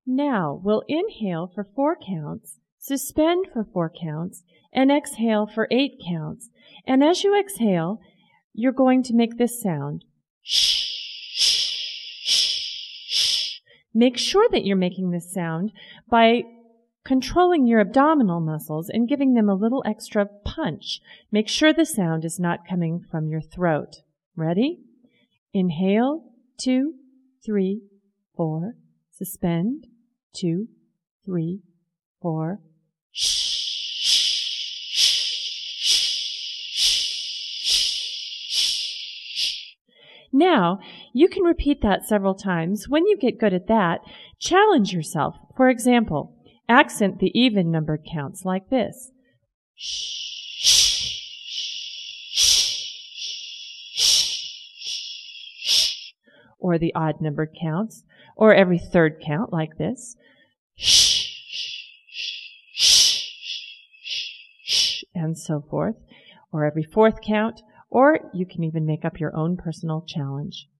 Now, we'll inhale for 4 counts, suspend for 4 counts, and exhale for 8 counts. And as you exhale, you're going to make this sound. Shh, shh, shh, shh. Make sure that you're making this sound by controlling your abdominal muscles and giving them a little extra punch. Make sure the sound is not coming from your throat. Ready? Inhale, 2, 3, 4. Suspend, 2, 3, 4. Now, you can repeat that several times. When you get good at that, challenge yourself. For example, accent the even numbered counts like this. Or the odd numbered counts, or every third count like this. And so forth, or every fourth count, or you can even make up your own personal challenge.